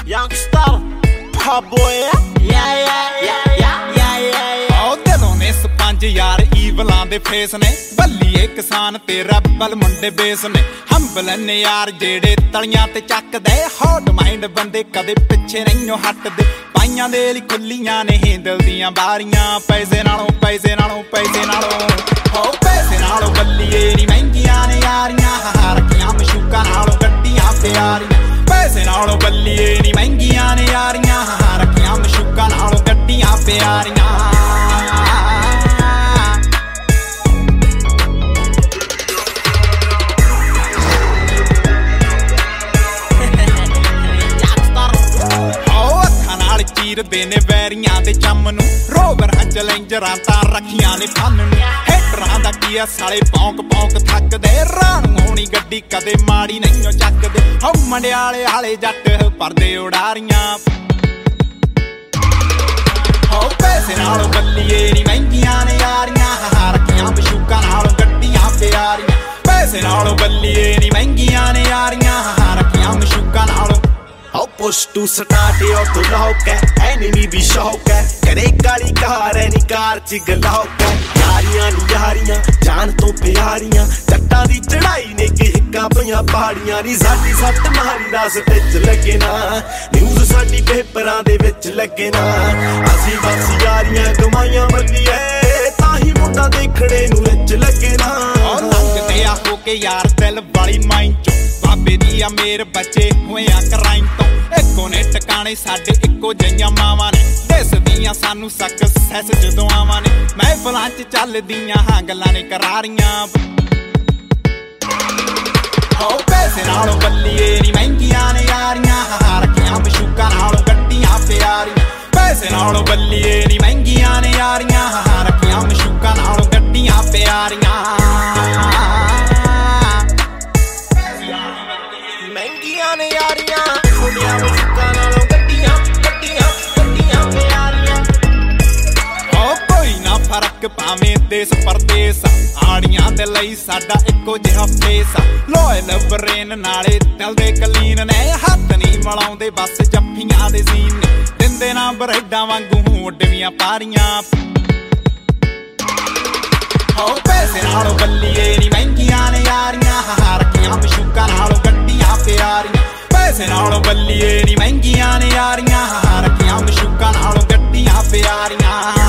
Youngstar, pop boy, ਦਿਲੋਂ ਨੇ sponge ਯਾਰ ਈਵਲਾਂ ਦੇ ਫੇਸ ਨੇ ਬੱਲੀਏ ਕਿਸਾਨ ਤੇ ਰੱਬਲ ਮੁੰਡੇ ਬੇਸ ਨੇ ਹੰਬਲ ਨੇ ਯਾਰ ਜਿਹੜੇ ਤਲੀਆਂ ਤੇ ਚੱਕਦੇ ਹੌਟ ਮਾਈਂਡ ਬੰਦੇ ਕਦੇ ਪਿੱਛੇ ਨਹੀਂ ਹਟਦੇ ਪਾਈਆਂ ਦੇ ਲਈ ਖੁੱਲੀਆਂ ਨੇ ਹਿੰਦਲ ਦੀਆਂ ਬਾਰੀਆਂ ਪੈਸੇ ਨਾਲੋਂ ਪੈਸੇ ਨਾਲੋਂ ਪੈਸੇ ਨਾਲੋਂ ਹੋ ਪੈਸੇ ਨਾਲੋਂ ਬੱਲੀਏ ਨੀ ਮਹਿੰਗੀਆਂ ਨੇ ਯਾਰੀਆਂ ਰੱਖੀਆਂ ਮਸ਼ੂਕਾਂ ਨਾਲੋਂ ਗੱਡੀਆਂ ਪਿਆਰੀਆਂ ਪੈਸੇ ਨਾਲੋਂ ਬੱਲੀਏ ਨੀ ਮਹਿੰਗੀਆਂ ਨੇ ਯਾਰੀਆਂ ਰੱਖੀਆਂ ਮਸ਼ੂਕਾਂ ਨਾਲੋਂ ਗੱਡੀਆਂ ਪਿਆਰੀਆਂ ਚੀਰਦੇ ਨੇ ਵੈਰੀਆਂ ਦੇ ਚੰਮ ਨੂੰ ਰੋਵਰ ਚੈਲੰਜਰਾਂ ਤਾਂ ਰੱਖੀਆਂ ਨੇ ਫਨ ਨੂੰ ਹੈਟਰਾਂ ਦਾ ਕੀ ਆ ਸਾਲੇ ਪੌਂਕ ਪੌਂਕ ਥੱਕਦੇ ਰਾਣ ਹੋਣੀ ਗੱਡੀ ਕਦੇ ਮਾੜੀ ਨਹੀਂ ਚੱਕਦੇ ਹੋ ਮੰਡਿਆਲੇ ਵਾਲੇ ਜੱਟ ਪਰਦੇ ਉਡਾਰੀਆਂ ਹੋ ਪੈਸੇ ਨਾਲੋਂ ਬੱਲੀਏ ਨੀ ਮਹਿੰਗੀਆਂ ਨੇ ਯਾਰੀਆਂ ਰੱਖੀਆਂ ਮਸ਼ੂਕਾਂ ਨਾਲੋਂ ਗੱਡੀਆਂ ਪਿਆਰੀਆਂ ਪੈਸੇ ਨਾਲੋਂ ਬੱਲੀਏ ਨੀ ਮਹਿੰਗੀਆਂ ਨੇ ਯਾਰੀਆਂ ਰੱਖੀਆਂ ਮਸ਼ੂਕਾਂ ਨਾਲੋਂ I'll push to start it off the lock enemy भी शौक है करे काली कार नी कार च गलौक है यारियां नी यारियां जान तो प्यारियां जट्टां दी चढ़ाई ने कि हिक्का पईयां पहाड़ियां नी साडी सट मारी रस विच लगे ना न्यूज़ साडी पेपरां दे विच लगे ना असी बस यारियां कमाईयां मल्लीए ताही मुंडा देखणे नूं विच लगे ना लंघदे आ हो के यार दिल वाली माइंड चो बाबे दी आ मेर बचे होए आ क्राइम तो ਇੱਕੋ ਨੇ ਟਿਕਾਣੇ ਸਾਡੇ ਇੱਕੋ ਜਿਹੀਆਂ ਮਾਵਾਂ ਨੇ ਦਿਸਦੀਆਂ ਸਾਨੂੰ ਸਕਸੈਸ ਜਦੋਂ ਆਵਾਂ ਨੇ ਮਹਿਫਲਾਂ 'ਚ ਚੱਲਦੀਆਂ ਹਾਂ ਗੱਲਾਂ ਨੇ ਕਰਾਰੀਆਂ ਹੋ ਪੈਸੇ ਨਾਲੋਂ ਬੱਲੀਏ ਨੀ ਮਹਿੰਗੀਆਂ ਨੇ ਯਾਰੀਆਂ ਰੱਖੀਆਂ ਮਸ਼ੂਕਾਂ ਨਾਲੋਂ ਗੱਡੀਆਂ ਪਿਆਰੀਆਂ ਪੈਸੇ ਨਾਲੋਂ ਬੱਲੀਏ ਨੀ ਮਹਿੰਗੀਆਂ ਨੇ ਯਾਰੀਆਂ ਰੱਖੀਆਂ ਮਸ਼ੂਕਾਂ ਨਾਲੋਂ ਗੱਡੀਆਂ ਪਿਆਰੀਆਂ ਮਹਿੰਗੀਆਂ ਨੇ ਯਾਰੀਆਂ ਕੁੜੀਆਂ ਮਸ਼ੂਕਾਂ ਨਾਲੋਂ ਗੱਡੀਆਂ ਗੱਡੀਆਂ ਗੱਡੀਆਂ ਪਿਆਰੀਆਂ ਹੋ ਕੋਈ ਨਾ ਫਰਕ ਭਾਵੇਂ ਦੇਸ ਪਰਦੇਸ ਆੜੀਆਂ ਦੇ ਲਈ ਸਾਡਾ ਇੱਕੋ ਜਿਹਾ ਫੇਸ ਲੋਇਲ ਬਰੇਨ ਨਾਲੇ ਦਿਲ ਦੇ ਕਲੀਨ ਨੇ ਹੱਥ ਨਹੀਂ ਮਲਾਉਂਦੇ ਬਸ ਜੱਫੀਆਂ ਦੇ ਸੀਨ ਨੇ ਦਿੰਦੇ ਨਾ ਬਰੈਡਾਂ ਵਾਂਗੂ ਉੱਡਵੀਆਂ ਪਾਰੀਆਂ ਹੋ ਪੈਸੇ ਨਾਲੋਂ ਬੱਲੀਏ ਨੀ ਮਹਿੰਗੀਆਂ ਨੇ ਯਾਰੀਆਂ ਰੱਖੀਆਂ ਮਸ਼ੂਕਾਂ ਨਾਲੋਂ ਗੱਡੀਆਂ ਪਿਆਰੀਆਂ ਪੈਸੇ ਨਾਲੋਂ ਬੱਲੀਏ ਨੀ ਮਹਿੰਗੀਆਂ ਨੇ ਯਾਰੀਆਂ ਰੱਖੀਆਂ ਮਸ਼ੂਕਾਂ ਨਾਲੋਂ ਗੱਡੀਆਂ ਪਿਆਰੀਆਂ